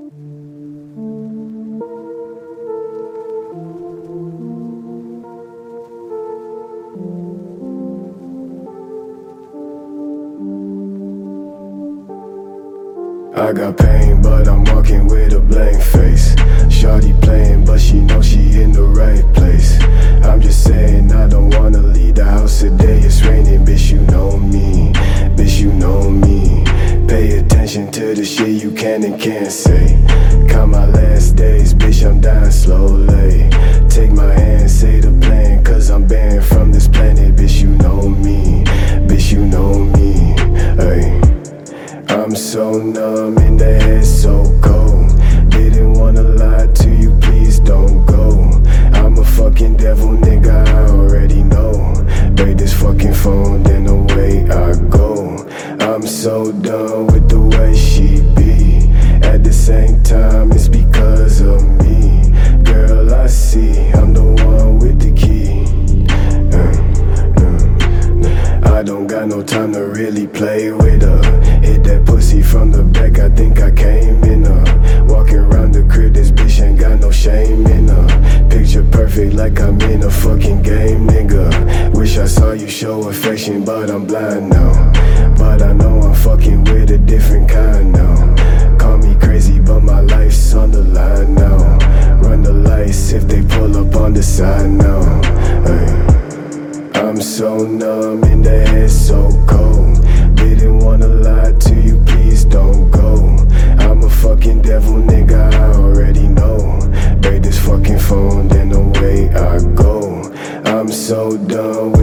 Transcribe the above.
I got pain, but I'm walking with a blank face. Shawty playing, but she knows she in the right place. I'm just saying I don't wanna leave the house today. It's raining, bitch, you know me. Bitch, you know me. Pay attention to the shit you can and can't say. Count my last days, bitch, I'm dying slowly. Take my hand, say the plan, cause I'm banned from this planet. Bitch, you know me. Bitch, you know me. Ay. I'm so numb in the head, so cold. Didn't wanna lie to you, please don't go. I'm a fucking devil, nigga, I already know. Break this fucking phone, then away I go. I'm so done with the way she be. At the same time, it's because of me. Girl, I see, I'm the one with the key. I don't got no time to really play with her. Hit that pussy from the back, I think I came in her. Walking around the crib, this bitch ain't got no shame in her. Picture perfect like I'm in a fucking game, nigga. Wish I saw you show affection, but I'm blind now. But I know I'm fucking with a different kind now. Call me crazy, but my life's on the line now. Run the lights if they pull up on the side now. Ay. I'm so numb in the head, so cold. Didn't wanna lie to you, please don't go. I'm a fucking devil, nigga, I already know. Break this fucking phone, then away I go. I'm so done